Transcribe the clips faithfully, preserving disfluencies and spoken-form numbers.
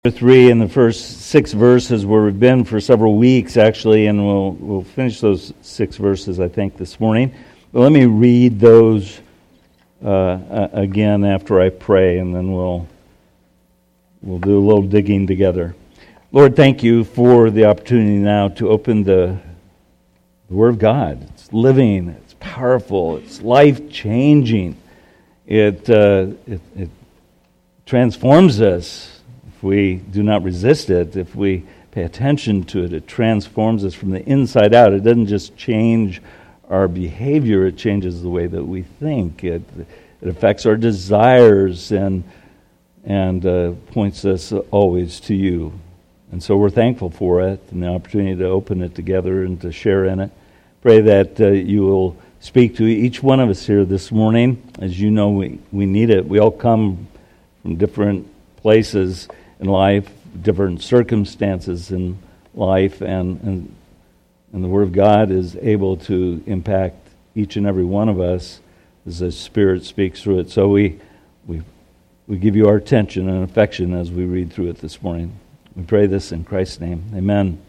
Three in the first six verses where we've been for several weeks actually, and we'll we'll finish those six verses I think this morning. But let me read those uh, again after I pray, and then we'll we'll do a little digging together. Lord, thank you for the opportunity now to open the, the Word of God. It's living, it's powerful, it's life changing. It uh, it, it transforms us. If we do not resist it, if we pay attention to it, it transforms us from the inside out. It doesn't just change our behavior, it changes the way that we think. It, it affects our desires and, and uh, points us always to you. And so we're thankful for it and the opportunity to open it together and to share in it. Pray that uh, you will speak to each one of us here this morning. As you know, we, we need it. We all come from different places in life, different circumstances in life, and, and and the Word of God is able to impact each and every one of us as the Spirit speaks through it. So we we we give you our attention and affection as we read through it this morning. We pray this in Christ's name. Amen.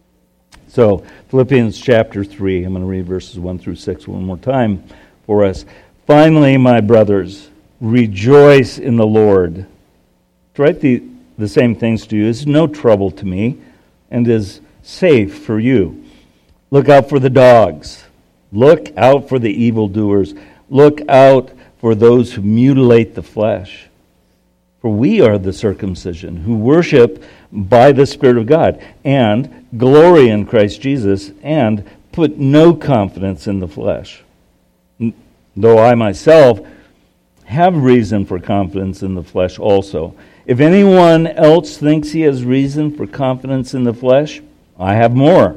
So Philippians chapter three, I'm going to read verses one through six one more time for us. Finally, my brothers, rejoice in the Lord. To write the The same things to you is no trouble to me and is safe for you. Look out for the dogs. Look out for the evildoers. Look out for those who mutilate the flesh. For we are the circumcision who worship by the Spirit of God and glory in Christ Jesus and put no confidence in the flesh. Though I myself have reason for confidence in the flesh also. If anyone else thinks he has reason for confidence in the flesh, I have more.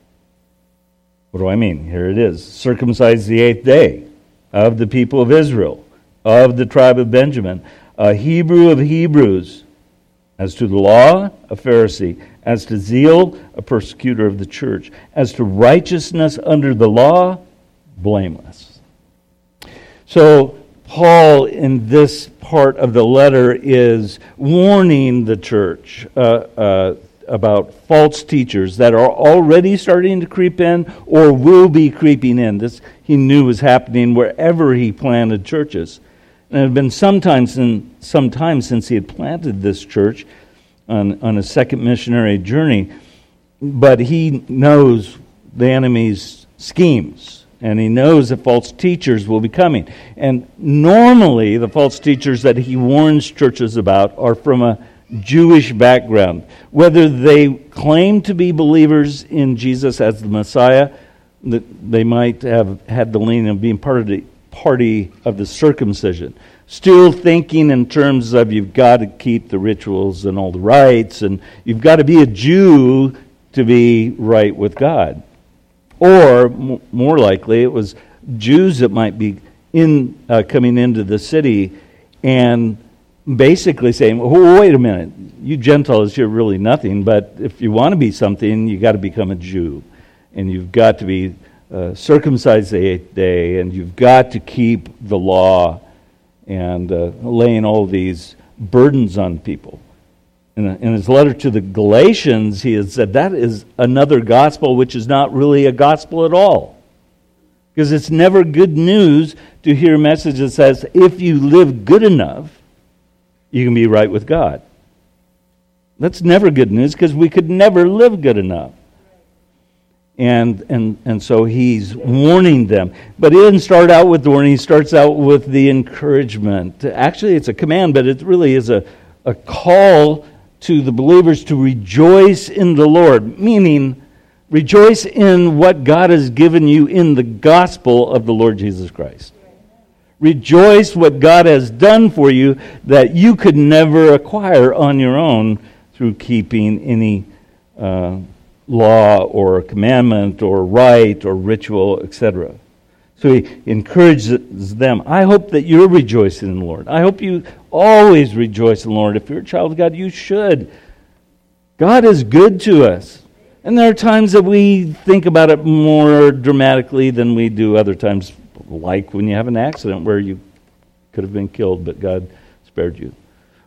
What do I mean? Here it is. Circumcised the eighth day, of the people of Israel, of the tribe of Benjamin, a Hebrew of Hebrews, as to the law, a Pharisee, as to zeal, a persecutor of the church, as to righteousness under the law, blameless. So, Paul, in this part of the letter, is warning the church uh, uh, about false teachers that are already starting to creep in or will be creeping in. This he knew was happening wherever he planted churches. And it had been some time, since, some time since he had planted this church on, on a second missionary journey, but he knows the enemy's schemes. And he knows that false teachers will be coming. And normally, the false teachers that he warns churches about are from a Jewish background. Whether they claim to be believers in Jesus as the Messiah, that they might have had the leaning of being part of the party of the circumcision. Still thinking in terms of you've got to keep the rituals and all the rites, and you've got to be a Jew to be right with God. Or, more likely, it was Jews that might be in uh, coming into the city and basically saying, oh, wait a minute, you Gentiles, you're really nothing, but if you want to be something, you got to become a Jew. And you've got to be uh, circumcised the eighth day, and you've got to keep the law, and uh, laying all these burdens on people. In his letter to the Galatians, he has said that is another gospel which is not really a gospel at all. Because it's never good news to hear a message that says, if you live good enough, you can be right with God. That's never good news because we could never live good enough. And, and, and so he's warning them. But he didn't start out with the warning, he starts out with the encouragement. Actually, it's a command, but it really is a, a call to the believers to rejoice in the Lord, meaning rejoice in what God has given you in the gospel of the Lord Jesus Christ. Rejoice what God has done for you that you could never acquire on your own through keeping any uh, law or commandment or rite or ritual, et cetera. So he encourages them. I hope that you're rejoicing in the Lord. I hope you always rejoice in the Lord. If you're a child of God, you should. God is good to us. And there are times that we think about it more dramatically than we do other times, like when you have an accident where you could have been killed, but God spared you.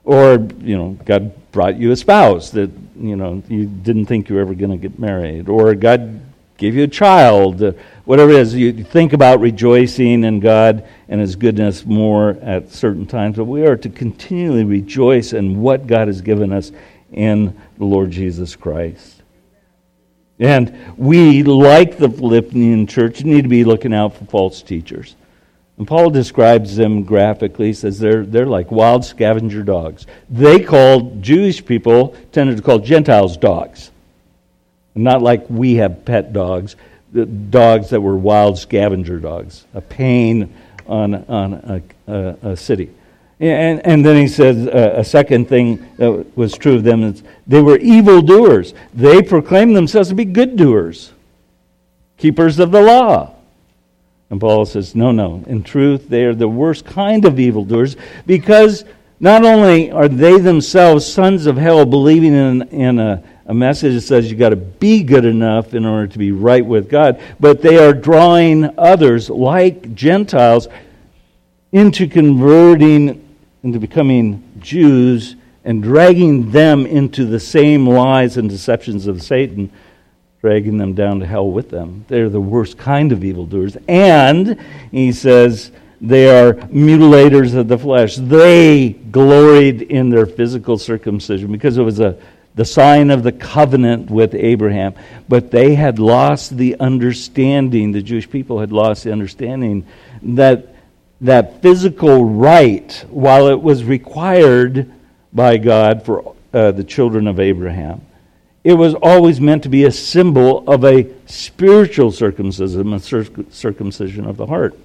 Or, you know, God brought you a spouse that, you know, you didn't think you were ever going to get married. Or God gave you a child. Uh, whatever it is, you think about rejoicing in God and His goodness more at certain times. But we are to continually rejoice in what God has given us in the Lord Jesus Christ. And we, like the Philippian church, need to be looking out for false teachers. And Paul describes them graphically. He says they're they're like wild scavenger dogs. They called, Jewish people tended to call Gentiles dogs. Not like we have pet dogs, the dogs that were wild scavenger dogs, a pain on on a, a, a city. And, and then he says uh, a second thing that was true of them is they were evildoers. They proclaimed themselves to be good doers, keepers of the law. And Paul says, no, no. In truth, they are the worst kind of evildoers, because not only are they themselves sons of hell, believing in, in a, a message that says you got to be good enough in order to be right with God, but they are drawing others, like Gentiles, into converting, into becoming Jews, and dragging them into the same lies and deceptions of Satan, dragging them down to hell with them. They're the worst kind of evildoers. And he says they are mutilators of the flesh. They gloried in their physical circumcision because it was a the sign of the covenant with Abraham. But they had lost the understanding, the Jewish people had lost the understanding that that physical rite, while it was required by God for uh, the children of Abraham, it was always meant to be a symbol of a spiritual circumcision, a circ- circumcision of the heart.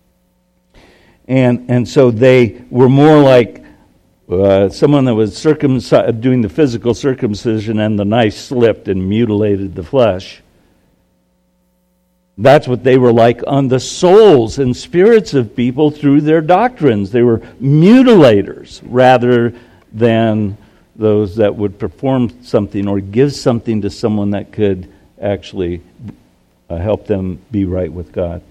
And and so they were more like uh, someone that was circumci- doing the physical circumcision, and the knife slipped and mutilated the flesh. That's what they were like on the souls and spirits of people through their doctrines. They were mutilators rather than those that would perform something or give something to someone that could actually uh, help them be right with God.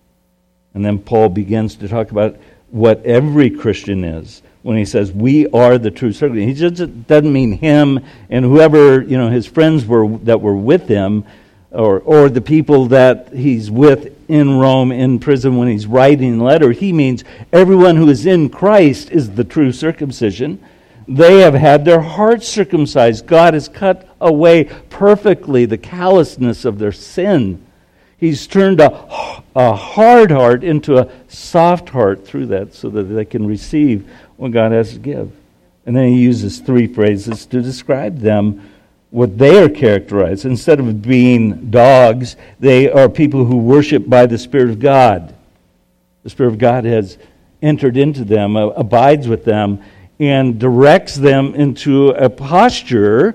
And then Paul begins to talk about what every Christian is when he says, we are the true circumcision. He just doesn't mean him and whoever, you know, his friends were that were with him, or or the people that he's with in Rome, in prison, when he's writing a letter. He means everyone who is in Christ is the true circumcision. They have had their hearts circumcised. God has cut away perfectly the callousness of their sin. He's turned a, a hard heart into a soft heart through that, so that they can receive what God has to give. And then he uses three phrases to describe them, what they are characterized. Instead of being dogs, they are people who worship by the Spirit of God. The Spirit of God has entered into them, abides with them, and directs them into a posture,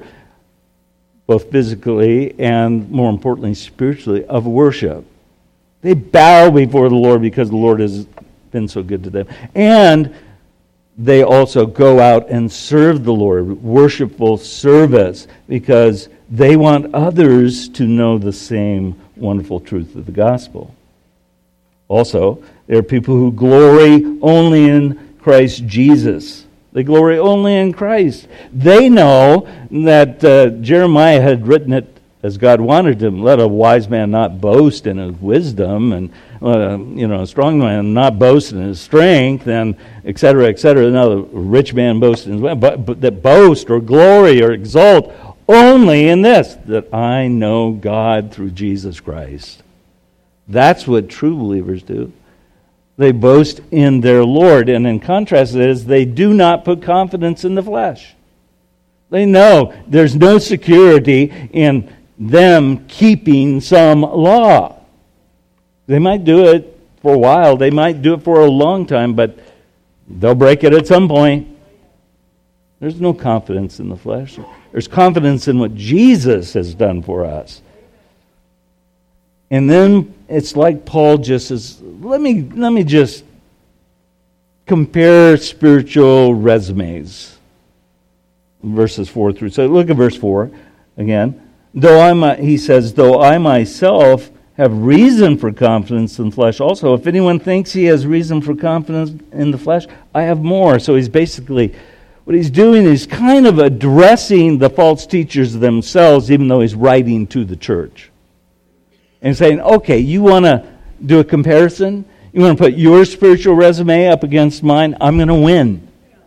both physically and, more importantly, spiritually, of worship. They bow before the Lord because the Lord has been so good to them. And they also go out and serve the Lord, worshipful service, because they want others to know the same wonderful truth of the gospel. Also, there are people who glory only in Christ Jesus. They glory only in Christ. They know that uh, Jeremiah had written it as God wanted him. Let a wise man not boast in his wisdom, and uh, you know, a strong man not boast in his strength, and et cetera, et cetera. Another rich man boast in his wealth, but, but that boast or glory or exalt only in this, that I know God through Jesus Christ. That's what true believers do. They boast in their Lord. And in contrast to this, they do not put confidence in the flesh. They know there's no security in them keeping some law. They might do it for a while. They might do it for a long time, but they'll break it at some point. There's no confidence in the flesh. There's confidence in what Jesus has done for us. And then it's like Paul just says, let me let me just compare spiritual resumes. Verses four through so look at verse four again. Though I he says, though I myself have reason for confidence in the flesh also, if anyone thinks he has reason for confidence in the flesh, I have more. So he's basically, what he's doing is kind of addressing the false teachers themselves, even though he's writing to the church. And saying, okay, you want to do a comparison? You want to put your spiritual resume up against mine? I'm going to win.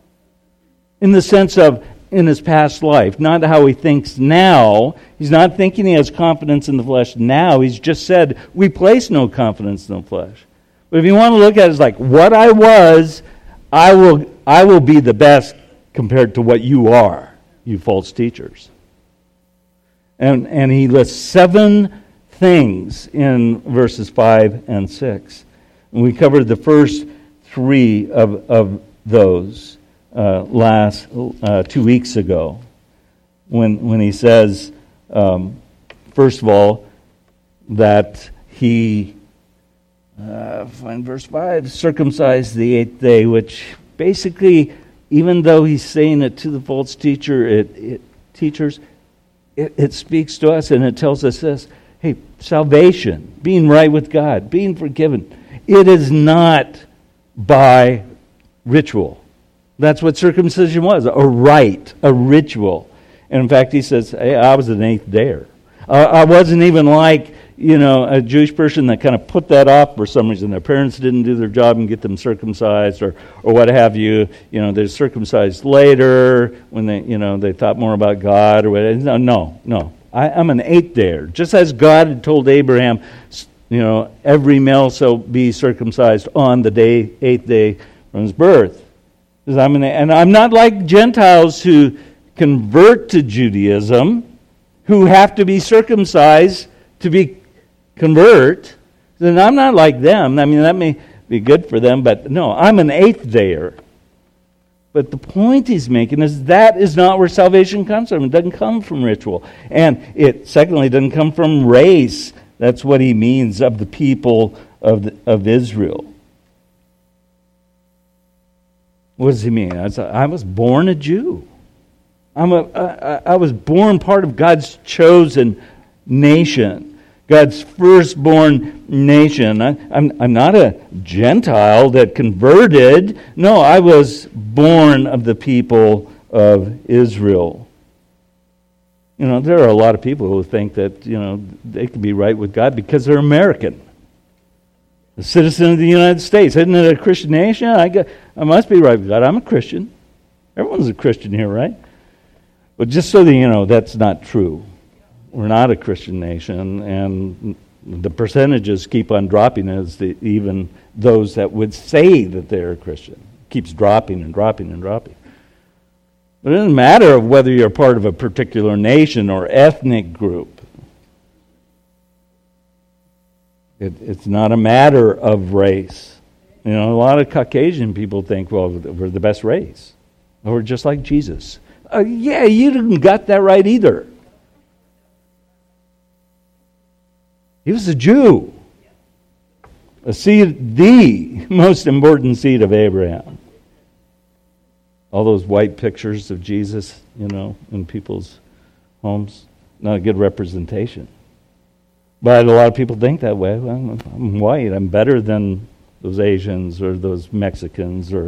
In the sense of in his past life, not how he thinks now. He's not thinking he has confidence in the flesh now. He's just said, we place no confidence in the flesh. But if you want to look at it as like, what I was, I will, I will be the best compared to what you are, you false teachers. And, and he lists seven things in verses five and six. And we covered the first three of, of those uh, last uh, two weeks ago. When, when he says, um, first of all, that he, uh, find verse five, circumcised the eighth day, which basically, even though he's saying it to the false teacher, it, it teachers, it, it speaks to us and it tells us this. Hey, salvation, being right with God, being forgiven, it is not by ritual. That's what circumcision was, a rite, a ritual. And in fact, he says, hey, I was an eighth dayer. Uh, I wasn't even like, you know, a Jewish person that kind of put that off for some reason. Their parents didn't do their job and get them circumcised or, or what have you. You know, they're circumcised later when they, you know, they thought more about God or whatever. No, no, no. I, I'm an eighth dayer. Just as God had told Abraham, you know, every male shall be circumcised on the day, eighth day from his birth. I'm an, and I'm not like Gentiles who convert to Judaism, who have to be circumcised to be convert. Then I'm not like them. I mean, that may be good for them, but no, I'm an eighth dayer. But the point he's making is that is not where salvation comes from. It doesn't come from ritual. And it, secondly, doesn't come from race. That's what he means of the people of, the, of Israel. What does he mean? I was, I was born a Jew. I'm a, I, I was born part of God's chosen nation, God's firstborn nation. I, I'm, I'm not a Gentile that converted. No, I was born of the people of Israel. You know, there are a lot of people who think that, you know, they can be right with God because they're American. A citizen of the United States. Isn't it a Christian nation? I, got, I must be right with God. I'm a Christian. Everyone's a Christian here, right? But just so that you know, that's not true. We're not a Christian nation, and the percentages keep on dropping as the, even those that would say that they're a Christian. It keeps dropping and dropping and dropping. But it doesn't matter of whether you're part of a particular nation or ethnic group. It, it's not a matter of race. You know, a lot of Caucasian people think, well, we're the best race. Or we're just like Jesus. Uh, yeah, you didn't got that right either. He was a Jew. A seed, the most important seed of Abraham. All those white pictures of Jesus, you know, in people's homes, not a good representation. But a lot of people think that way. Well, I'm white. I'm better than those Asians or those Mexicans or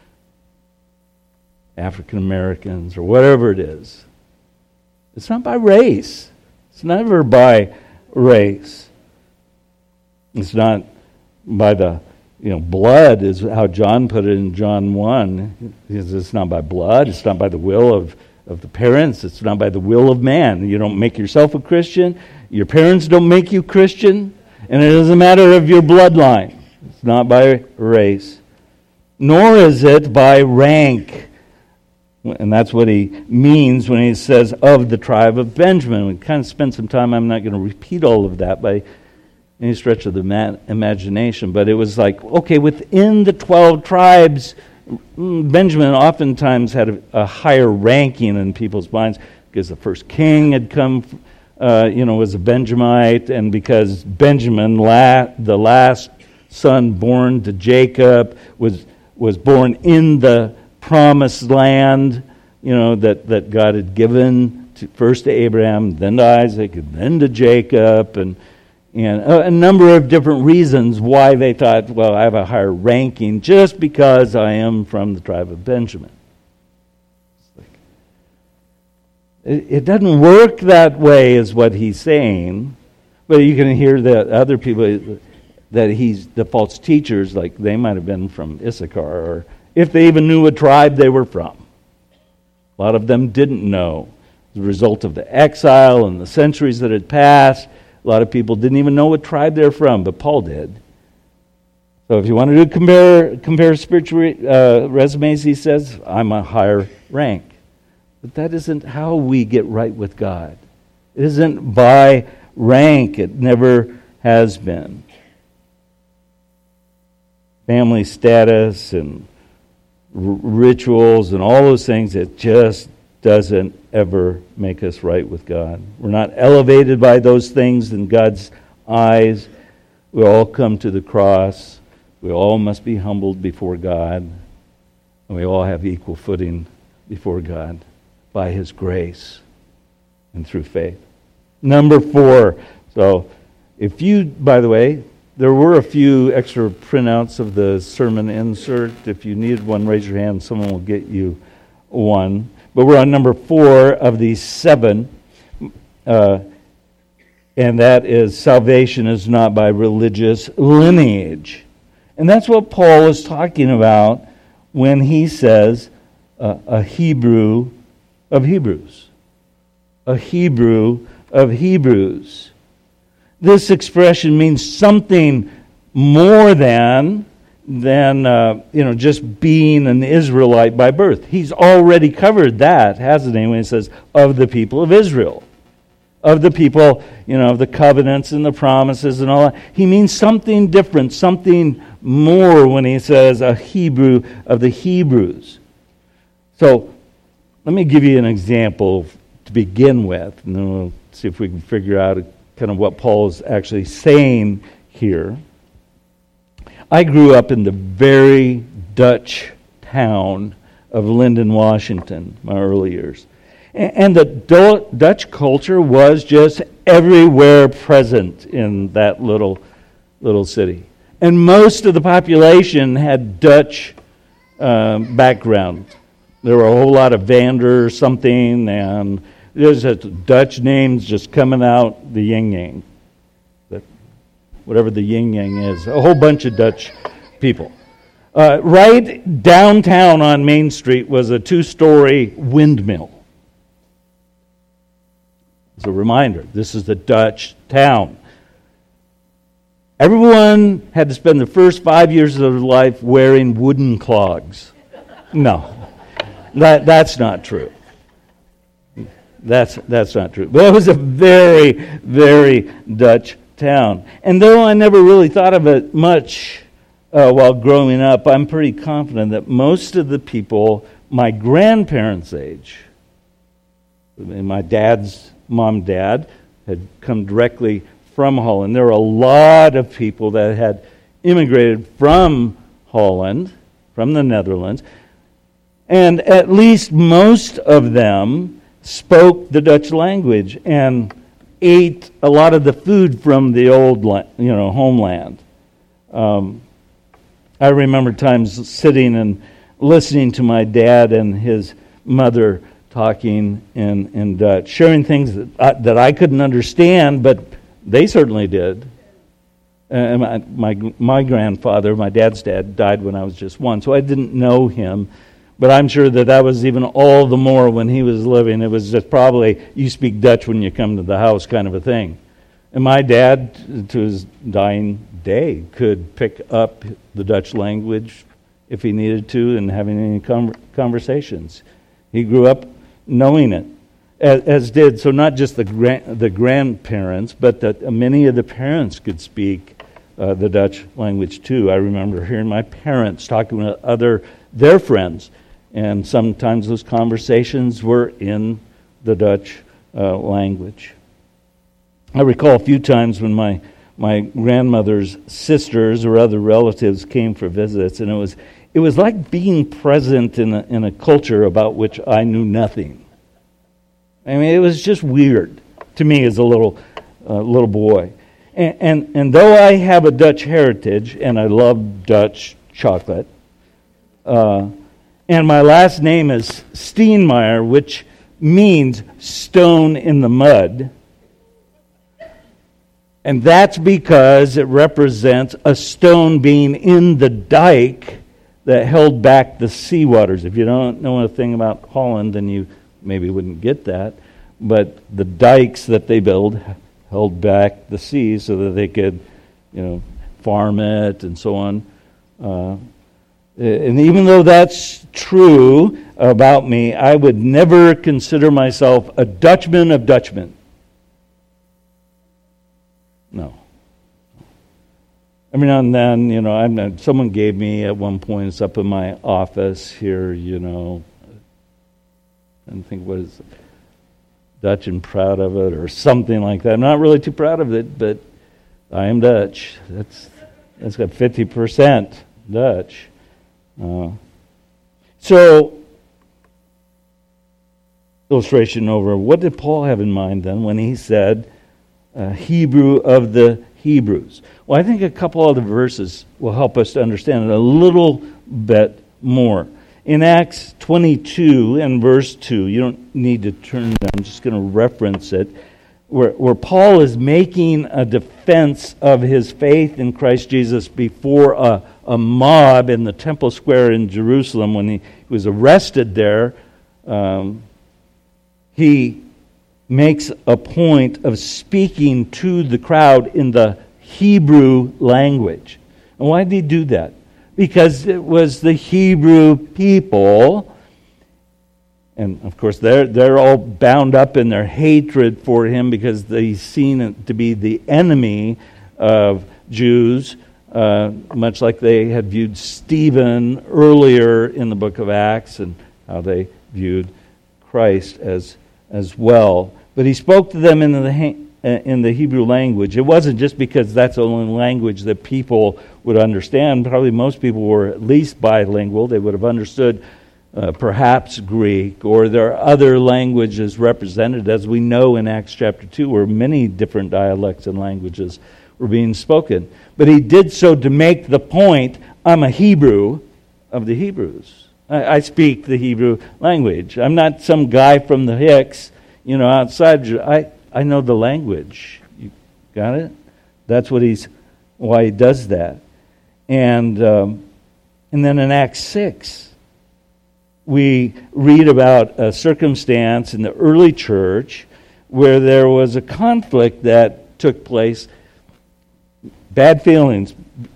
African Americans or whatever it is. It's not by race. It's never by race. It's not by the, you know, blood is how John put it in John one. It's not by blood. It's not by the will of, of the parents. It's not by the will of man. You don't make yourself a Christian. Your parents don't make you Christian. And it doesn't matter of your bloodline. It's not by race. Nor is it by rank. And that's what he means when he says, of the tribe of Benjamin. We kind of spent some time, I'm not going to repeat all of that by any stretch of the ma- imagination, but it was like, okay, within the twelve tribes, Benjamin oftentimes had a, a higher ranking in people's minds because the first king had come, uh, you know, was a Benjamite, and because Benjamin, la- the last son born to Jacob, was was born in the promised land, you know, that, that God had given to, first to Abraham, then to Isaac, and then to Jacob, and and a, a number of different reasons why they thought, well, I have a higher ranking just because I am from the tribe of Benjamin. It, it doesn't work that way, is what he's saying. But you can hear that other people, that he's the false teachers, like they might have been from Issachar, or if they even knew what tribe they were from. A lot of them didn't know. As a result of the exile and the centuries that had passed, a lot of people didn't even know what tribe they're from, but Paul did. So if you want to do compare compare spiritual uh, resumes, he says, I'm a higher rank. But that isn't how we get right with God. It isn't by rank. It never has been. Family status and r- rituals and all those things, it just doesn't ever make us right with God. We're not elevated by those things in God's eyes. We all come to the cross. We all must be humbled before God. And we all have equal footing before God by His grace and through faith. Number four. So, if you, by the way, there were a few extra printouts of the sermon insert. If you need one, raise your hand. Someone will get you one. But we're on number four of these seven. Uh, and that is, salvation is not by religious lineage. And that's what Paul is talking about when he says uh, a Hebrew of Hebrews. A Hebrew of Hebrews. This expression means something more than, than uh, you know, just being an Israelite by birth. He's already covered that, hasn't he, when he says, of the people of Israel. Of the people, you know, of the covenants and the promises and all that. He means something different, something more when he says a Hebrew of the Hebrews. So, let me give you an example to begin with, and then we'll see if we can figure out kind of what Paul is actually saying here. I grew up in the very Dutch town of Linden, Washington, my early years. And the Dutch culture was just everywhere present in that little little city. And most of the population had Dutch um, background. There were a whole lot of Vander or something, and there's a Dutch names just coming out, the yin yang. Whatever the yin yang is. A whole bunch of Dutch people. Uh, right downtown on Main Street was a two-story windmill. As a reminder, this is the Dutch town. Everyone had to spend the first five years of their life wearing wooden clogs. No, that that's not true. That's that's not true. But it was a very, very Dutch town. And though I never really thought of it much uh, while growing up, I'm pretty confident that most of the people my grandparents' age, my dad's mom, dad, had come directly from Holland. There were a lot of people that had immigrated from Holland, from the Netherlands, and at least most of them spoke the Dutch language and ate a lot of the food from the old, you know, homeland. Um, I remember times sitting and listening to my dad and his mother talking in, in Dutch, sharing things that I, that I couldn't understand, but they certainly did. And my, my my grandfather, my dad's dad, died when I was just one, so I didn't know him. But I'm sure that that was even all the more when he was living. It was just probably, you speak Dutch when you come to the house kind of a thing. And my dad, to his dying day, could pick up the Dutch language if he needed to and having any com- conversations. He grew up knowing it, as, as did, so not just the gran- the grandparents, but that many of the parents could speak uh, the Dutch language too. I remember hearing my parents talking with other their friends, and sometimes those conversations were in the Dutch uh, language. I recall a few times when my my grandmother's sisters or other relatives came for visits, and it was it was like being present in a, in a culture about which I knew nothing. I mean, it was just weird to me as a little uh, little boy. And, and and though I have a Dutch heritage and I love Dutch chocolate, uh, and my last name is Steenmeyer, which means stone in the mud. And that's because it represents a stone being in the dike that held back the seawaters. If you don't know anything about Holland, then you maybe wouldn't get that. But the dikes that they built held back the sea so that they could, you know, farm it and so on. Uh, and even though that's true about me, I would never consider myself a Dutchman of Dutchmen. No. Every now and then, you know, I'm not, someone gave me at one point, it's up in my office here, you know, I think what is it, Dutch and proud of it or something like that. I'm not really too proud of it, but I am Dutch. That's that's got fifty percent Dutch. Uh, so, illustration over. What did Paul have in mind then when he said, Uh, Hebrew of the Hebrews? Well, I think a couple other verses will help us to understand it a little bit more. In Acts twenty-two and verse two, you don't need to turn there, I'm just going to reference it, where, where Paul is making a defense of his faith in Christ Jesus before a, a mob in the temple square in Jerusalem when he was arrested there. Um, he makes a point of speaking to the crowd in the Hebrew language. And why did he do that? Because it was the Hebrew people, and of course they're they're all bound up in their hatred for him because they seen it to be the enemy of Jews, uh, much like they had viewed Stephen earlier in the book of Acts and how they viewed Christ as as well. But he spoke to them in the in the Hebrew language. It wasn't just because that's the only language that people would understand. Probably most people were at least bilingual. They would have understood uh, perhaps Greek, or there are other languages represented, as we know in Acts chapter two, where many different dialects and languages were being spoken. But he did so to make the point, I'm a Hebrew of the Hebrews. I, I speak the Hebrew language. I'm not some guy from the Hicks, you know, outside. I, I know the language. You got it? That's what he's, why he does that. And um, and then in Acts six, we read about a circumstance in the early church where there was a conflict that took place, bad feelings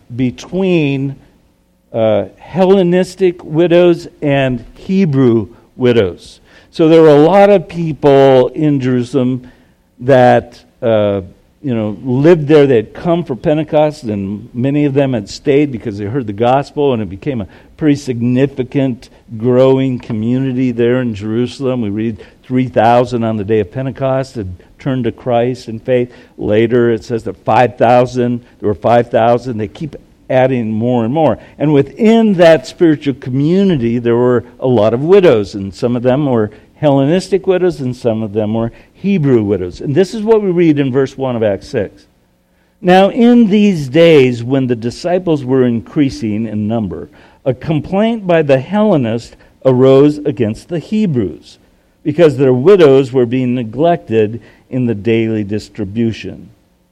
between uh, Hellenistic widows and Hebrew widows. So there were a lot of people in Jerusalem that uh, you know lived there. They had come for Pentecost, and many of them had stayed because they heard the gospel, and it became a pretty significant, growing community there in Jerusalem. We read three thousand on the day of Pentecost had turned to Christ in faith. Later, it says that five thousand. There were five thousand. They keep adding more and more. And within that spiritual community, there were a lot of widows, and some of them were Hellenistic widows, and some of them were Hebrew widows. And this is what we read in verse one of Acts six. Now, in these days, when the disciples were increasing in number, a complaint by the Hellenists arose against the Hebrews, because their widows were being neglected in the daily distribution.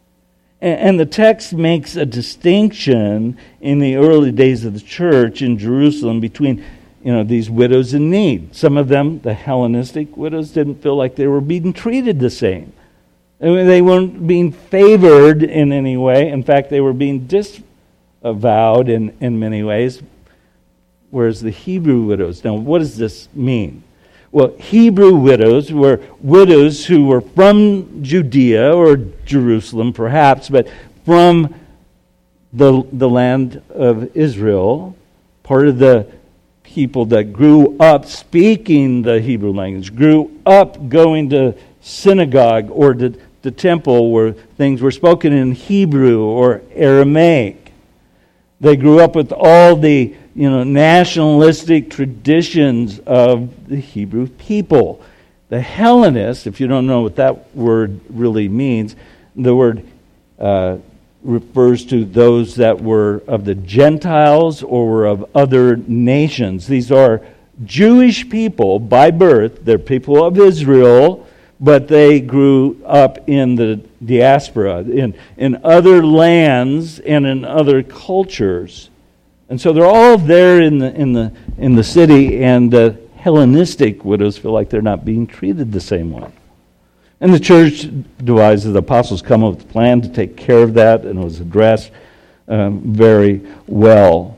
And the text makes a distinction in the early days of the church in Jerusalem between, you know, these widows in need. Some of them, the Hellenistic widows, didn't feel like they were being treated the same. I mean, they weren't being favored in any way. In fact, they were being disavowed in, in many ways. Whereas the Hebrew widows, now what does this mean? Well, Hebrew widows were widows who were from Judea or Jerusalem, perhaps, but from the, the land of Israel, part of the people that grew up speaking the Hebrew language, grew up going to synagogue or to the temple where things were spoken in Hebrew or Aramaic. They grew up with all the you know, nationalistic traditions of the Hebrew people. The Hellenists, if you don't know what that word really means, the word uh, refers to those that were of the Gentiles or were of other nations. These are Jewish people by birth. They're people of Israel, but they grew up in the diaspora, in, in other lands and in other cultures. And so they're all there in the in the in the city, and uh, Hellenistic widows feel like they're not being treated the same way. And the church devises, the apostles come up with a plan to take care of that, and it was addressed um, very well.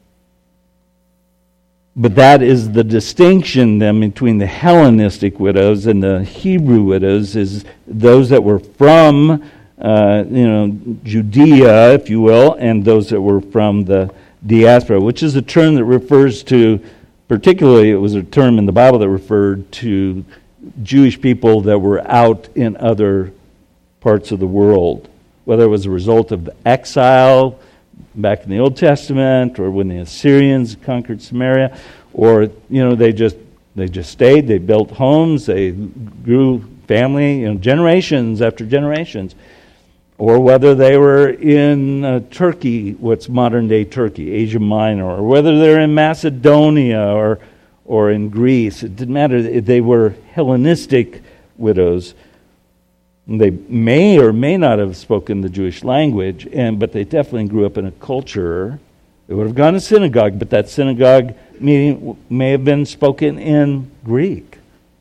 But that is the distinction then between the Hellenistic widows and the Hebrew widows, is those that were from uh, you know Judea, if you will, and those that were from the diaspora, which is a term that refers to, particularly it was a term in the Bible that referred to Jewish people that were out in other parts of the world, whether it was a result of exile back in the Old Testament, or when the Assyrians conquered Samaria, or you know they just they just stayed, they built homes, they grew family, you know, generations after generations. Or whether they were in uh, Turkey, what's modern-day Turkey, Asia Minor, or whether they're in Macedonia or or in Greece. It didn't matter. They were Hellenistic widows. And they may or may not have spoken the Jewish language, and but they definitely grew up in a culture. They would have gone to synagogue, but that synagogue meeting may have been spoken in Greek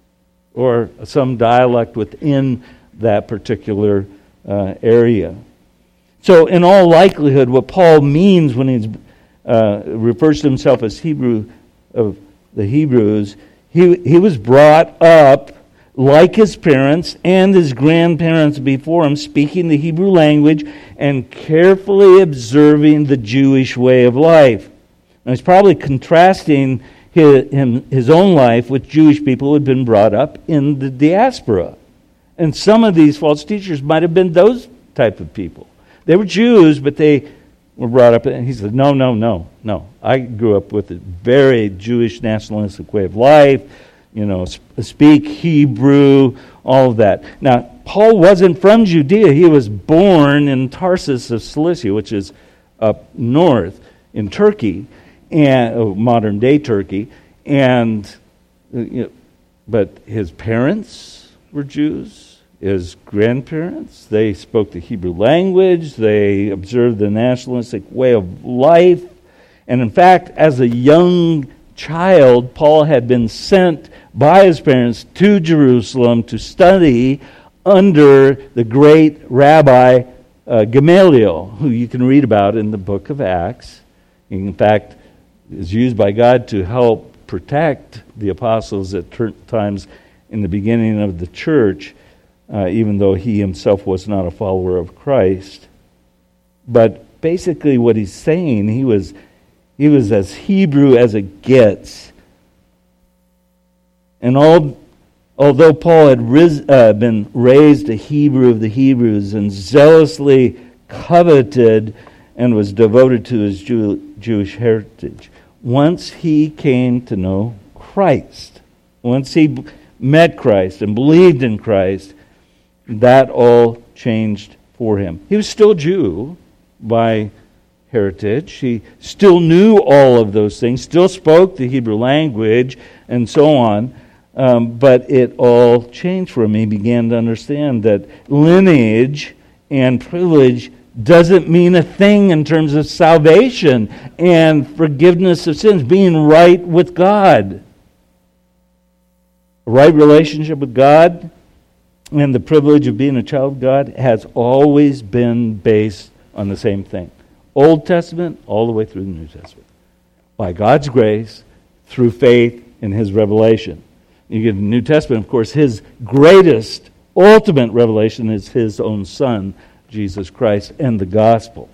or some dialect within that particular Uh, area. So in all likelihood, what Paul means when he uh, refers to himself as Hebrew of the Hebrews, he, he was brought up like his parents and his grandparents before him, speaking the Hebrew language and carefully observing the Jewish way of life. Now he's probably contrasting his, him, his own life with Jewish people who had been brought up in the diaspora. And some of these false teachers might have been those type of people. They were Jews, but they were brought up, and he said, no, no, no, no. I grew up with a very Jewish nationalistic way of life, you know, speak Hebrew, all of that. Now, Paul wasn't from Judea. He was born in Tarsus of Cilicia, which is up north in Turkey, and oh, modern-day Turkey. And, you know, but his parents were Jews. His grandparents, they spoke the Hebrew language, they observed the nationalistic way of life, and in fact, as a young child, Paul had been sent by his parents to Jerusalem to study under the great Rabbi uh, Gamaliel, who you can read about in the book of Acts. In fact, is used by God to help protect the apostles at times in the beginning of the church, Uh, even though he himself was not a follower of Christ. But basically what he's saying, he was he was as Hebrew as it gets. And all, although Paul had ris, uh, been raised a Hebrew of the Hebrews and zealously coveted and was devoted to his Jew, Jewish heritage, once he came to know Christ, once he met Christ and believed in Christ, that all changed for him. He was still Jew by heritage. He still knew all of those things, still spoke the Hebrew language, and so on. Um, but it all changed for him. He began to understand that lineage and privilege doesn't mean a thing in terms of salvation and forgiveness of sins, being right with God. A right relationship with God and the privilege of being a child of God has always been based on the same thing. Old Testament, all the way through the New Testament. By God's grace, through faith in His revelation. You get the New Testament, of course, His greatest, ultimate revelation is His own Son, Jesus Christ, and the gospel.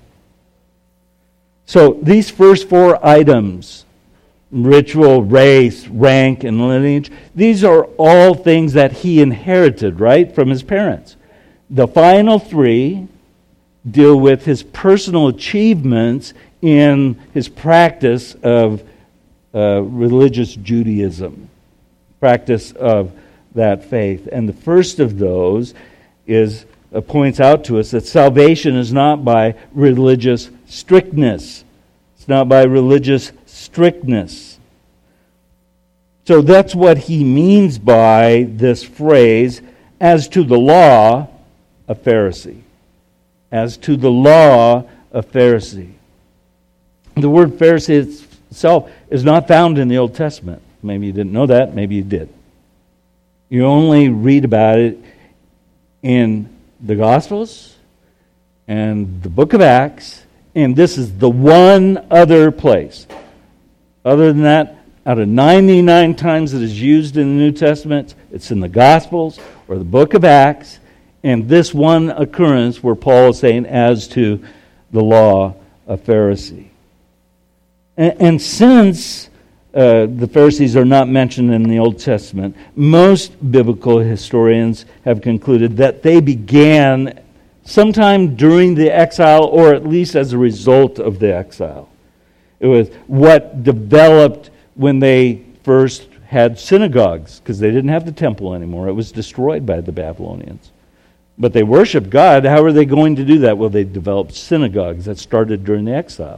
So these first four items, ritual, race, rank, and lineage, these are all things that he inherited, right, from his parents. The final three deal with his personal achievements in his practice of uh, religious Judaism, practice of that faith. And the first of those is uh, points out to us that salvation is not by religious strictness. It's not by religious strictness. So that's what he means by this phrase, as to the law, a Pharisee. As to the law, a Pharisee. The word Pharisee itself is not found in the Old Testament. Maybe you didn't know that, maybe you did. You only read about it in the Gospels and the book of Acts, and this is the one other place. Other than that, out of ninety-nine times it is used in the New Testament, it's in the Gospels or the book of Acts, and this one occurrence where Paul is saying, as to the law, a Pharisee. And, and since uh, the Pharisees are not mentioned in the Old Testament, most biblical historians have concluded that they began sometime during the exile, or at least as a result of the exile. It was what developed when they first had synagogues, because they didn't have the temple anymore. It was destroyed by the Babylonians. But they worshiped God. How are they going to do that? Well, they developed synagogues that started during the exile.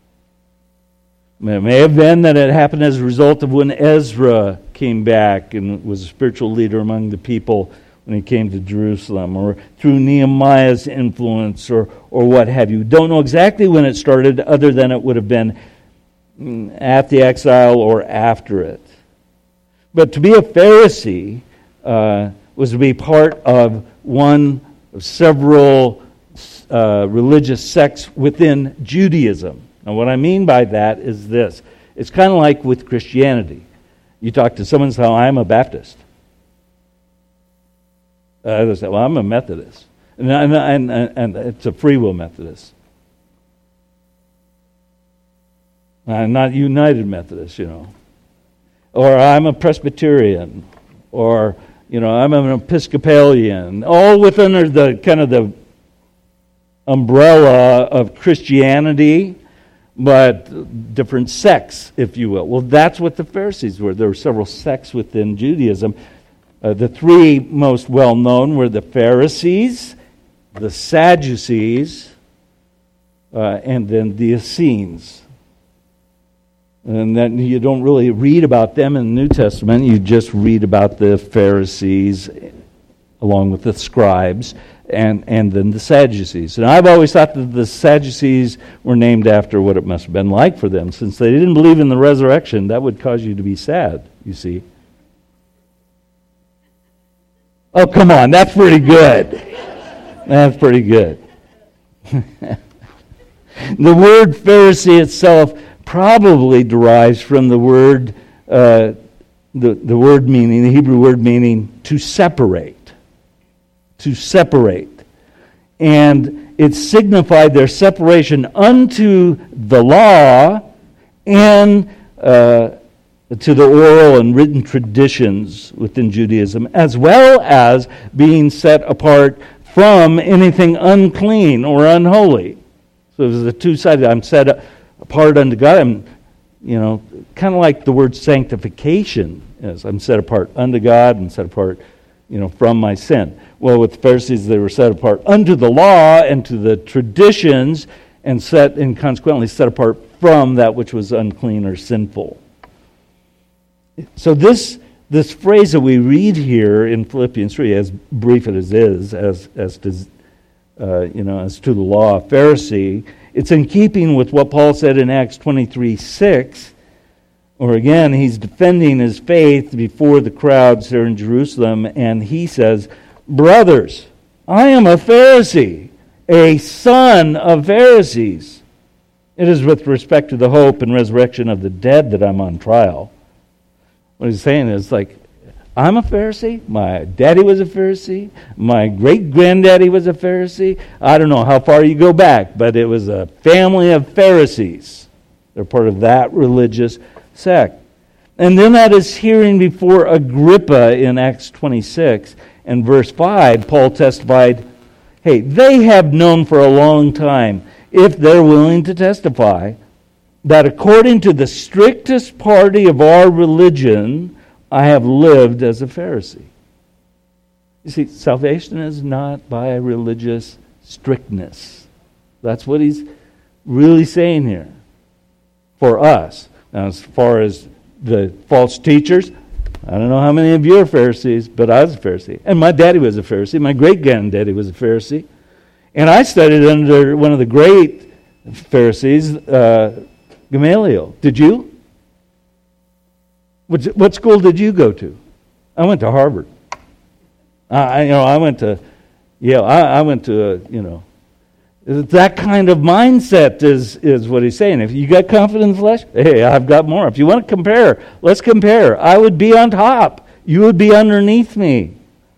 It may have been that it happened as a result of when Ezra came back and was a spiritual leader among the people when he came to Jerusalem, or through Nehemiah's influence, or, or what have you. Don't know exactly when it started, other than it would have been at the exile or after it. But to be a Pharisee uh, was to be part of one of several uh, religious sects within Judaism. Now, what I mean by that is this. It's kind of like with Christianity. You talk to someone and say, oh, I'm a Baptist. Uh, they say, well, I'm a Methodist. And, and, and, and it's a free will Methodist. I'm not United Methodist, you know. Or I'm a Presbyterian. Or, you know, I'm an Episcopalian. All within the kind of the umbrella of Christianity, but different sects, if you will. Well, that's what the Pharisees were. There were several sects within Judaism. Uh, the three most well-known were the Pharisees, the Sadducees, uh, and then the Essenes. And then you don't really read about them in the New Testament. You just read about the Pharisees along with the scribes, and, and then the Sadducees. And I've always thought that the Sadducees were named after what it must have been like for them. Since they didn't believe in the resurrection, that would cause you to be sad, you see. Oh, come on, that's pretty good. That's pretty good. The word Pharisee itself probably derives from the word, uh, the, the word meaning, the Hebrew word meaning to separate. To separate. And it signified their separation unto the law and uh, to the oral and written traditions within Judaism, as well as being set apart from anything unclean or unholy. So it was a two-sided. I'm set apart unto God. I'm, you know, kind of like the word sanctification is. I'm set apart unto God and set apart, you know, from my sin. Well, with the Pharisees, they were set apart unto the law and to the traditions, and set and consequently set apart from that which was unclean or sinful. So this this phrase that we read here in Philippians three, as brief as it is, as as to uh, you know, as to the law, a Pharisee, it's in keeping with what Paul said in Acts twenty-three six, or again, he's defending his faith before the crowds there in Jerusalem, and he says, "Brothers, I am a Pharisee, a son of Pharisees. It is with respect to the hope and resurrection of the dead that I'm on trial." What he's saying is, like, I'm a Pharisee, my daddy was a Pharisee, my great-granddaddy was a Pharisee. I don't know how far you go back, but it was a family of Pharisees. They're part of that religious sect. And then that is hearing before Agrippa in Acts twenty-six, and verse five, Paul testified, hey, they have known for a long time, if they're willing to testify, that according to the strictest party of our religion, I have lived as a Pharisee. You see, salvation is not by religious strictness. That's what he's really saying here for us. Now, as far as the false teachers. I don't know how many of you are Pharisees, but I was a Pharisee. And my daddy was a Pharisee. My great-granddaddy was a Pharisee. And I studied under one of the great Pharisees, uh, Gamaliel. Did you? What, what school did you go to? I went to Harvard. I, you know, I went to, yeah, I, I went to, uh, you know, that kind of mindset is, is what he's saying. If you got confidence in the flesh, hey, I've got more. If you want to compare, let's compare. I would be on top. You would be underneath me.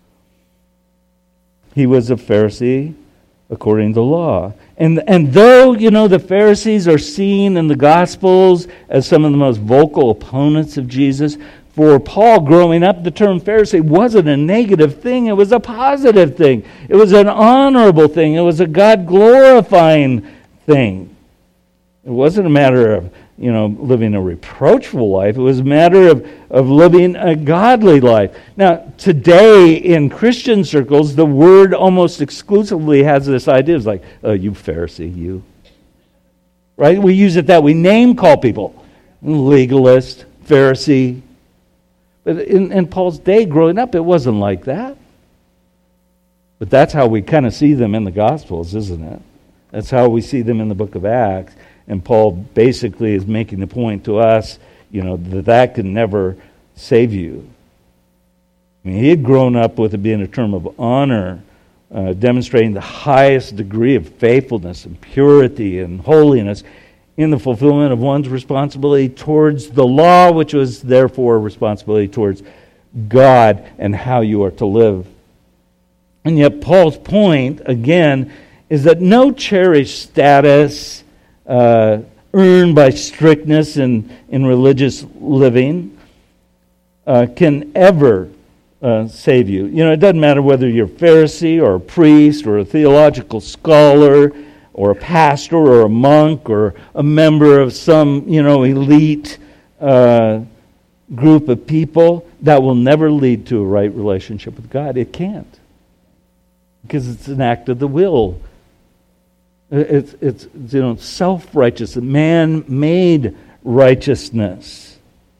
He was a Pharisee according to law. And, and though, you know, the Pharisees are seen in the Gospels as some of the most vocal opponents of Jesus, for Paul growing up, the term Pharisee wasn't a negative thing. It was a positive thing. It was an honorable thing. It was a God-glorifying thing. It wasn't a matter of, you know, living a reproachful life. It was a matter of, of living a godly life. Now, today in Christian circles, the word almost exclusively has this idea. It's like, oh, you Pharisee, you. Right? We use it that. We name call people. Legalist, Pharisee. But in, in Paul's day, growing up, it wasn't like that. But that's how we kind of see them in the Gospels, isn't it? That's how we see them in the book of Acts. And Paul basically is making the point to us, you know, that that can never save you. I mean, he had grown up with it being a term of honor, uh, demonstrating the highest degree of faithfulness and purity and holiness in the fulfillment of one's responsibility towards the law, which was therefore a responsibility towards God and how you are to live. And yet Paul's point, again, is that no cherished status uh, earned by strictness in, in religious living uh, can ever uh, save you. You know, it doesn't matter whether you're a Pharisee or a priest or a theological scholar or a pastor, or a monk, or a member of some, you know, elite uh, group of people, that will never lead to a right relationship with God. It can't. Because it's an act of the will. It's, it's you know, self-righteous, man-made righteousness.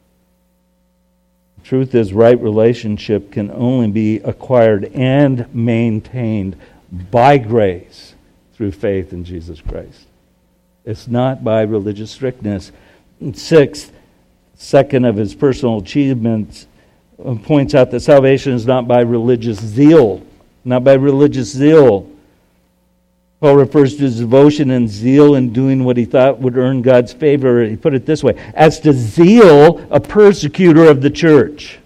The truth is, right relationship can only be acquired and maintained by grace, through faith in Jesus Christ. It's not by religious strictness. And sixth, second of his personal achievements, uh, points out that salvation is not by religious zeal. Not by religious zeal. Paul refers to his devotion and zeal in doing what he thought would earn God's favor. He put it this way: as to zeal, a persecutor of the church.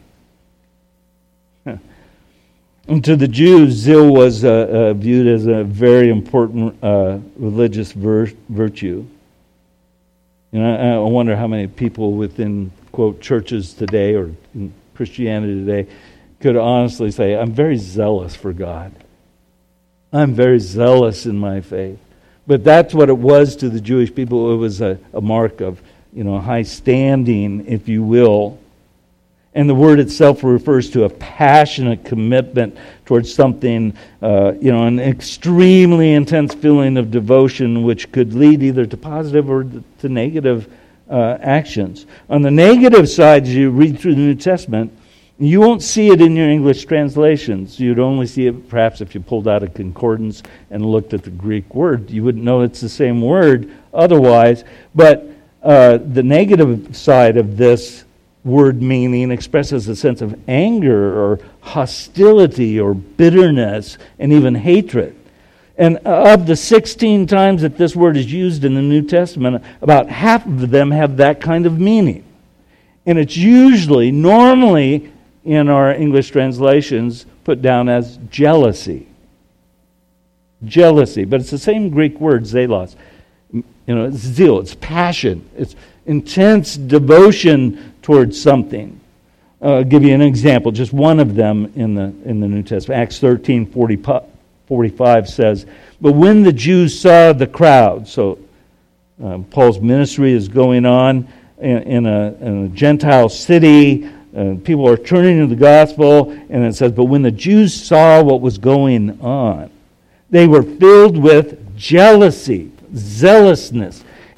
And to the Jews, zeal was uh, uh, viewed as a very important uh, religious vir- virtue. You know, I wonder how many people within, quote, churches today or in Christianity today could honestly say, I'm very zealous for God. I'm very zealous in my faith. But that's what it was to the Jewish people. It was a, a mark of, you know, high standing, if you will. And the word itself refers to a passionate commitment towards something, uh, you know, an extremely intense feeling of devotion which could lead either to positive or to negative uh, actions. On the negative side, as you read through the New Testament, you won't see it in your English translations. You'd only see it perhaps if you pulled out a concordance and looked at the Greek word. You wouldn't know it's the same word otherwise. But uh, the negative side of this word meaning expresses a sense of anger or hostility or bitterness and even hatred. And of the sixteen times that this word is used in the New Testament, about half of them have that kind of meaning. And it's usually, normally in our English translations, put down as jealousy. Jealousy. But it's the same Greek word, zelos. You know, it's zeal, it's passion, it's intense devotion towards something. Uh, I'll give you an example, just one of them in the in the New Testament. Acts thirteen forty-five says, but when the Jews saw the crowd, so uh, Paul's ministry is going on in, in, a, in a Gentile city, uh, people are turning to the gospel, and it says, but when the Jews saw what was going on, they were filled with jealousy, zealousness,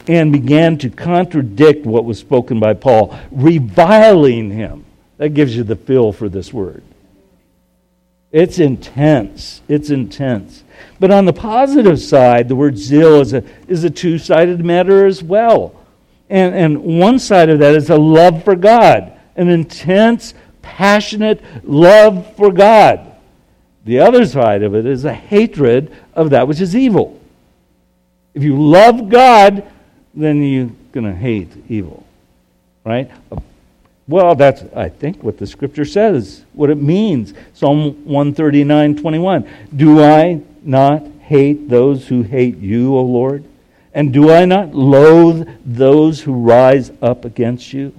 and began to contradict what was spoken by Paul, reviling him. That gives you the feel for this word. It's intense. It's intense. But on the positive side, the word zeal is a, is a two-sided matter as well. And, and one side of that is a love for God, an intense, passionate love for God. The other side of it is a hatred of that which is evil. If you love God, then you're going to hate evil. Right? Well, that's, I think, what the Scripture says, what it means. Psalm one thirty-nine twenty-one. Do I not hate those who hate you, O Lord? And do I not loathe those who rise up against you?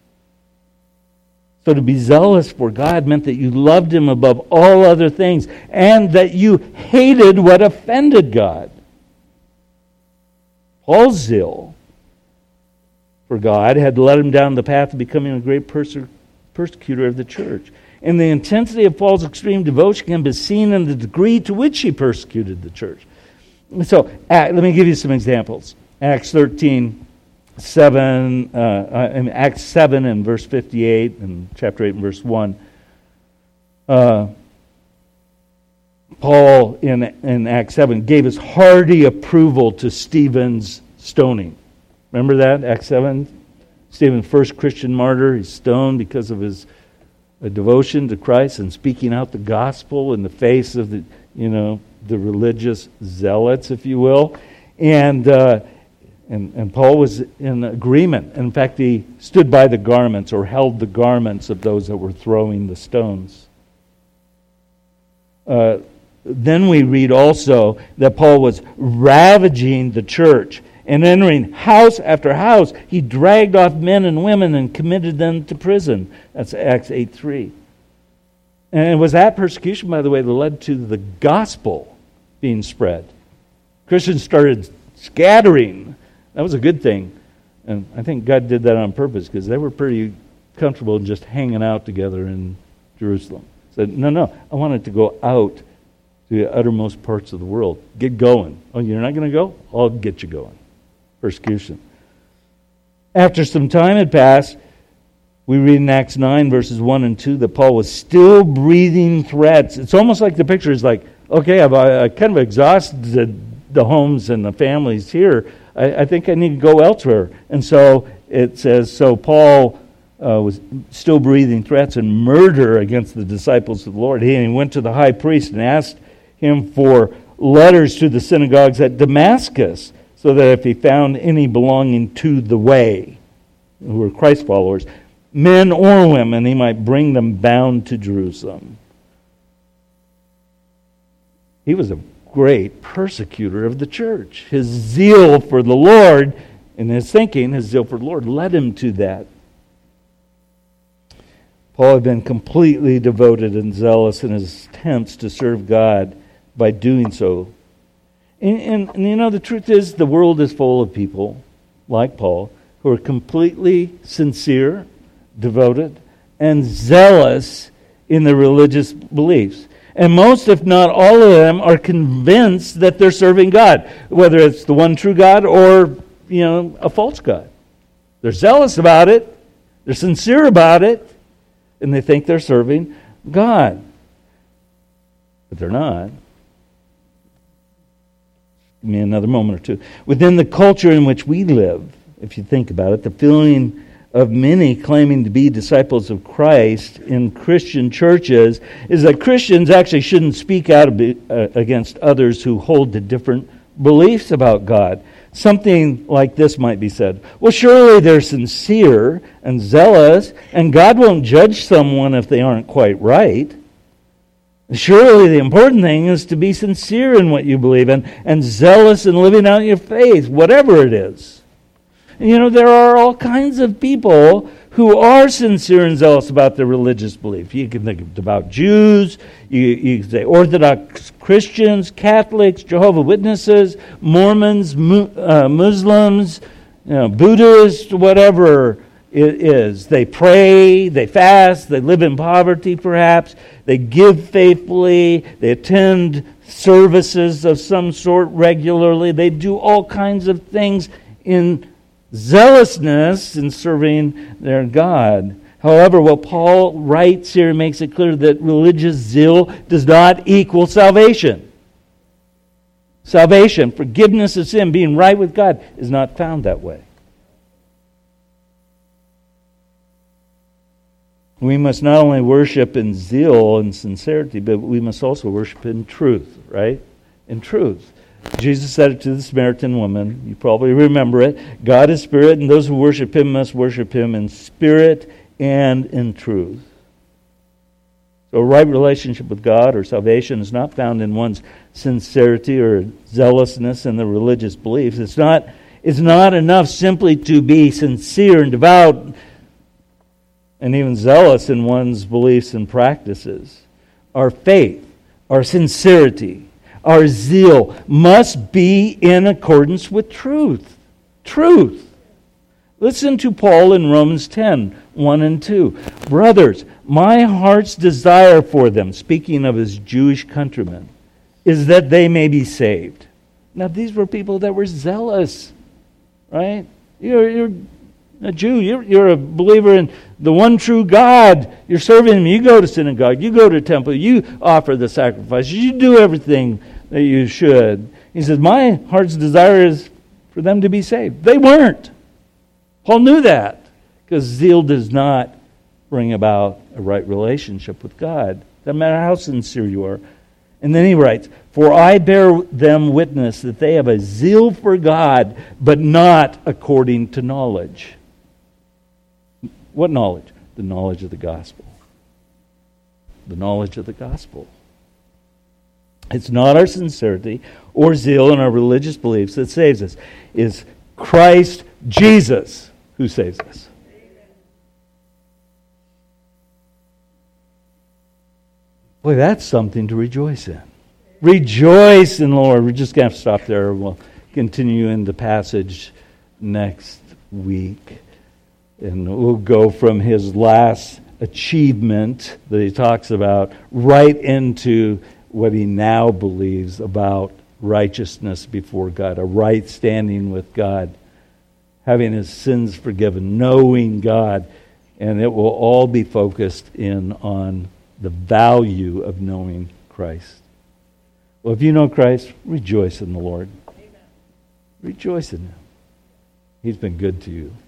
So to be zealous for God meant that you loved Him above all other things, and that you hated what offended God. Paul's zeal for God had led him down the path of becoming a great perse- persecutor of the church. And the intensity of Paul's extreme devotion can be seen in the degree to which he persecuted the church. So, let me give you some examples. Acts thirteen, seven, uh, in Acts seven and verse fifty-eight, and chapter eight and verse one. Uh, Paul, in, in Acts seven, gave his hearty approval to Stephen's stoning. Remember that, Acts seven? Stephen, first Christian martyr, he's stoned because of his uh, devotion to Christ and speaking out the gospel in the face of the, you know, the religious zealots, if you will. And, uh, and and Paul was in agreement. In fact, he stood by the garments or held the garments of those that were throwing the stones. Uh, then we read also that Paul was ravaging the church and entering house after house. He dragged off men and women and committed them to prison. That's Acts eight three. And it was that persecution, by the way, that led to the gospel being spread. Christians started scattering. That was a good thing. And I think God did that on purpose because they were pretty comfortable just hanging out together in Jerusalem. Said, no, no, I want it to go out to the uttermost parts of the world. Get going. Oh, you're not going to go? I'll get you going. Persecution. After some time had passed, we read in Acts nine, verses one and two, that Paul was still breathing threats. It's almost like the picture is like, okay, I've I kind of exhausted the homes and the families here. I, I think I need to go elsewhere. And so it says, so Paul uh, was still breathing threats and murder against the disciples of the Lord. He went to the high priest and asked him for letters to the synagogues at Damascus, so that if he found any belonging to the way, who were Christ followers, men or women, he might bring them bound to Jerusalem. He was a great persecutor of the church. His zeal for the Lord and his thinking, his zeal for the Lord, led him to that. Paul had been completely devoted and zealous in his attempts to serve God by doing so. And, and, and you know, the truth is, the world is full of people like Paul who are completely sincere, devoted, and zealous in their religious beliefs. And most, if not all of them, are convinced that they're serving God, whether it's the one true God or, you know, a false God. They're zealous about it, they're sincere about it, and they think they're serving God. But they're not. Give me another moment or two. Within the culture in which we live, if you think about it, the feeling of many claiming to be disciples of Christ in Christian churches is that Christians actually shouldn't speak out against others who hold to different beliefs about God. Something like this might be said. Well, surely they're sincere and zealous, and God won't judge someone if they aren't quite right. Surely the important thing is to be sincere in what you believe in and zealous in living out your faith, whatever it is. You know, there are all kinds of people who are sincere and zealous about their religious belief. You can think about Jews, you, you can say Orthodox Christians, Catholics, Jehovah's Witnesses, Mormons, mu, uh, Muslims, you know, Buddhists, whatever it is. They pray, they fast, they live in poverty perhaps, they give faithfully, they attend services of some sort regularly, they do all kinds of things in zealousness in serving their God. However, what Paul writes here makes it clear that religious zeal does not equal salvation. Salvation, forgiveness of sin, being right with God, is not found that way. We must not only worship in zeal and sincerity, but we must also worship in truth, right? In truth. Jesus said it to the Samaritan woman. You probably remember it. God is spirit, and those who worship Him must worship Him in spirit and in truth. So a right relationship with God or salvation is not found in one's sincerity or zealousness in the religious beliefs. It's not, it's not enough simply to be sincere and devout and even zealous in one's beliefs and practices. Our faith, our sincerity, our zeal must be in accordance with truth. Truth. Listen to Paul in Romans ten, one and two. Brothers, my heart's desire for them, speaking of his Jewish countrymen, is that they may be saved. Now these were people that were zealous, right? You're, you're a Jew, you're, you're a believer in the one true God. You're serving Him. You go to synagogue. You go to temple. You offer the sacrifices. You do everything that you should. He says, my heart's desire is for them to be saved. They weren't. Paul knew that because zeal does not bring about a right relationship with God. Doesn't matter how sincere you are. And then he writes, for I bear them witness that they have a zeal for God, but not according to knowledge. What knowledge? The knowledge of the gospel. The knowledge of the gospel. It's not our sincerity or zeal in our religious beliefs that saves us. It's Christ Jesus who saves us. Boy, that's something to rejoice in. Rejoice in the Lord. We're just going to have to stop there. We'll continue in the passage next week. And we'll go from his last achievement that he talks about right into what he now believes about righteousness before God, a right standing with God, having his sins forgiven, knowing God, and it will all be focused in on the value of knowing Christ. Well, if you know Christ, rejoice in the Lord. Amen. Rejoice in Him. He's been good to you.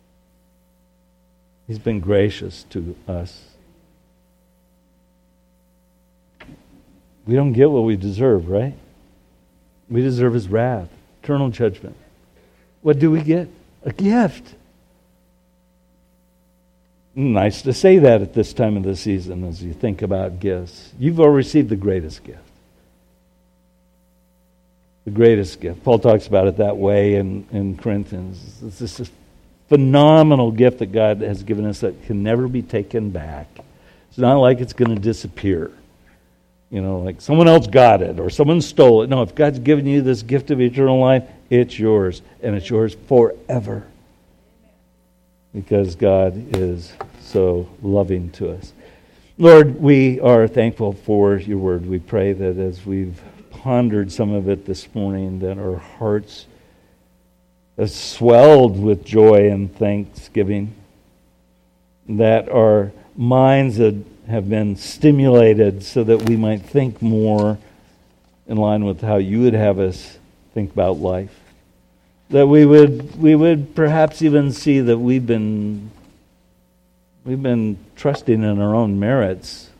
He's been gracious to us. We don't get what we deserve, right? We deserve His wrath, eternal judgment. What do we get? A gift. Nice to say that at this time of the season as you think about gifts. You've all received the greatest gift. The greatest gift. Paul talks about it that way in, in Corinthians. It's this phenomenal gift that God has given us that can never be taken back. It's not like it's going to disappear. You know, like someone else got it or someone stole it. No, if God's given you this gift of eternal life, it's yours. And it's yours forever. Because God is so loving to us. Lord, we are thankful for your word. We pray that as we've pondered some of it this morning, that our hearts have swelled with joy and thanksgiving, that our minds have been stimulated so that we might think more in line with how you would have us think about life. That we would we would perhaps even see that we've been we've been trusting in our own merits.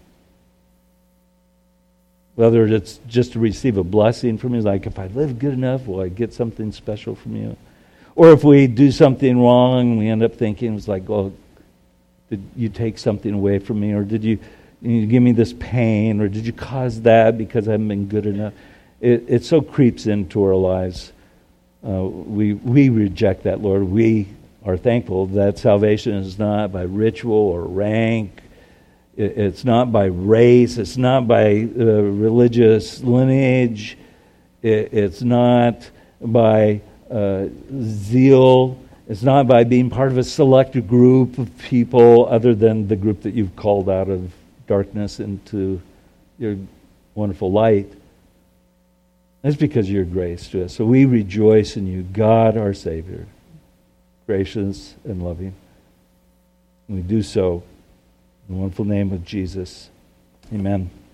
Whether it's just to receive a blessing from you, like if I live good enough, will I get something special from you? Or if we do something wrong, we end up thinking, it's like, well, did you take something away from me? Or did you, you give me this pain? Or did you cause that because I haven't been good enough? It, it so creeps into our lives. Uh, we we reject that, Lord. We are thankful that salvation is not by ritual or rank. It, it's not by race. It's not by uh, religious lineage. It, it's not by uh, zeal. It's not by being part of a select group of people other than the group that you've called out of darkness into your wonderful light. That's because of your grace to us. So we rejoice in you, God our Savior, gracious and loving. And we do so in the wonderful name of Jesus. Amen.